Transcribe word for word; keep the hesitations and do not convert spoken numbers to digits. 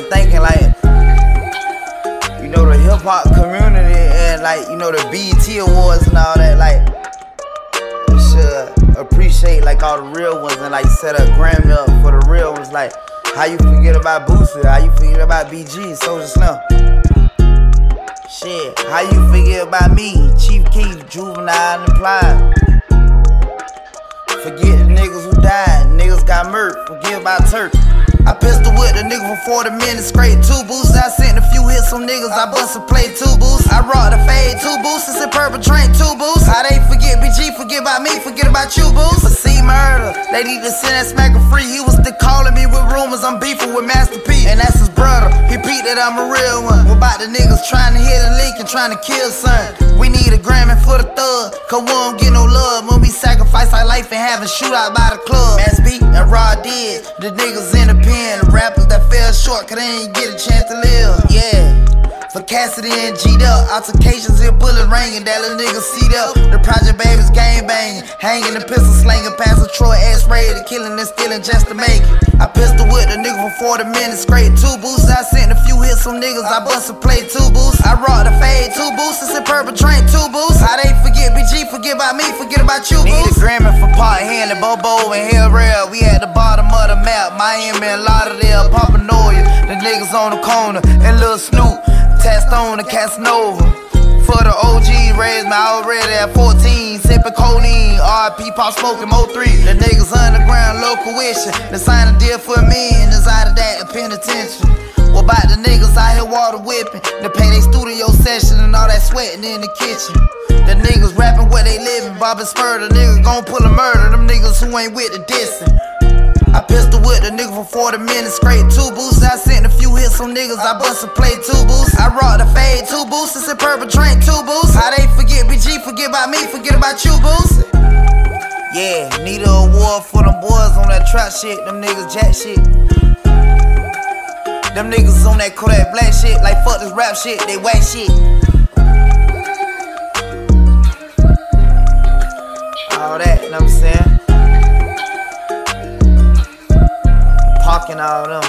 been thinking like, you know, the hip hop community and like, you know, the B E T awards and all that, like, we should appreciate like all the real ones and like set a Grammy up for the real ones. Like, how you forget about Boosie? How you forget about B G, Soulja Slim? Shit, how you forget about me, Chief Keef, Juvenile and Plies? Forget the niggas who died, niggas got murked, forget about Turk. I pistol with the nigga for forty minutes straight, two boosts. I sent a few hits on niggas, I bust a play, two boosts. I rock the fade, two boosts, and purple train, two boosts. How they forget B G, forget about me, forget about you, boosts. For C murder, they need to send that smacker free. He was still calling me with rumors, I'm beefing with Master P, and that's his brother. He peeped that I'm a real one. What about the niggas trying to hit a leak and trying to kill son? We need a Grammy for the thug, cause we don't get no love when we sacrifice our life and have a shootout by the club. Mass B and Rod did, the niggas in the pen. The rappers that fell short, cause they ain't get a chance to live. Yeah. For Cassidy and G'd up, altercations and bullet ringing, that little nigga seat up. The Project Babies gang banging, hanging the pistol slinging, past the Troy X-ray, the killing and stealing just to make it. I pistol with the nigga for forty minutes straight, two boosts. I sent a few hits on niggas, I bust a play, two boosts. I rock the fade, two boosts, and purple train, two boosts. How they forget B G, forget about me, forget about you, boosts. Need a Grammy for Pot Henley, Bobo and Hill Rail. We at the bottom of the map, Miami and Lauderdale, Pampanoia. The niggas on the corner, and Lil Snoop. Stone and Casanova. For the O G, raised me already at fourteen. Sippin' codeine, R I P Pop Smoking Mo three. The niggas underground, local wishing. They signed a deal for me and decided that a penitentiary. What about the niggas out here water whipping? They pay their studio session and all that sweating in the kitchen. The niggas rapping where they living. Bob and Spur, the niggas gon' pull a murder. Them niggas who ain't with the dissing. I pistol with the nigga for forty minutes straight, two boosts. I sent a few hits on niggas, I bust a play, two boosts. I rock the fade, two boosts, and purple train, two boosts. How they forget B G, forget about me, forget about you, boosts. Yeah, need a award for them boys on that trap shit, them niggas jack shit. Them niggas on that Kodak Black shit, like fuck this rap shit, they whack shit. All that, you know what I'm saying? Parking all them.